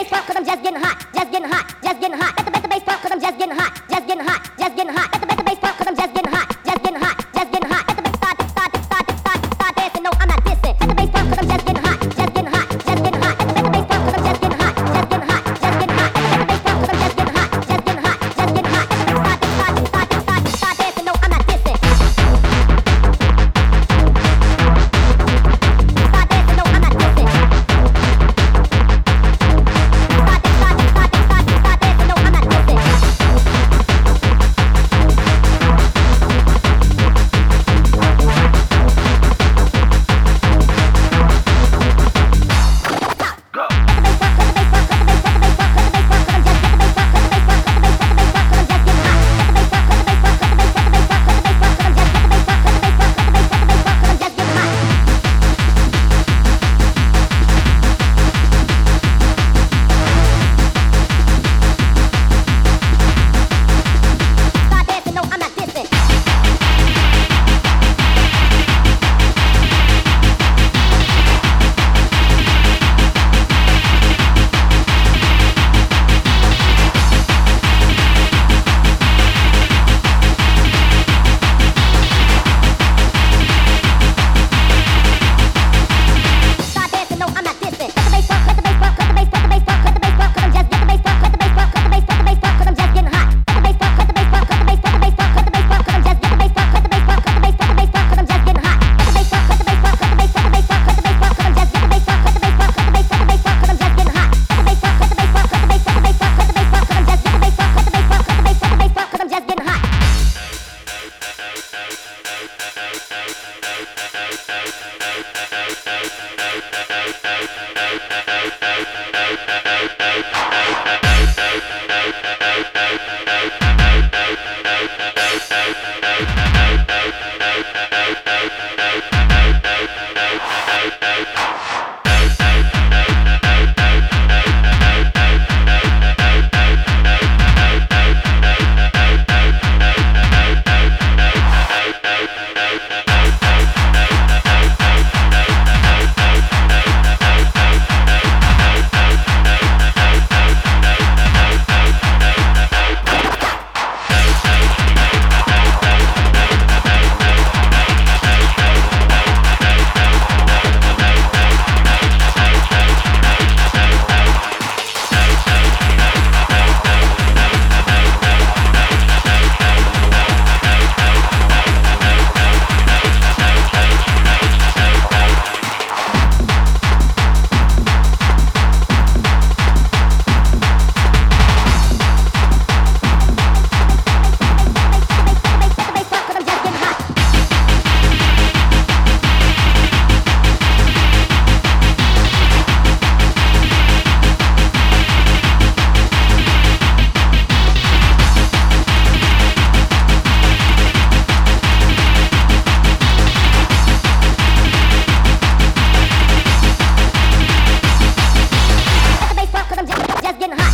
bass pump 'cause I'm just getting hot, just getting hot, just getting hot. Let the bass pump 'cause I'm just getting hot, just getting hot, just getting hot. Let the bass pump 'cause I'm just getting hot, just getting hot, just getting hot. Let the bass start dancing. No, I'm not dissing. Let the bass pump 'cause I'm just getting hot, just getting hot, just getting hot. Let the bass pump 'cause I'm just getting hot, just getting hot, just getting hot. Let the bass pump 'cause I'm just getting hot, just getting hot, just getting hot. Let the bass start dancing. No, I'm not dissing. Start dancing. No, I'm not dissing. Start dancing. No, I'm not dissing. Hey,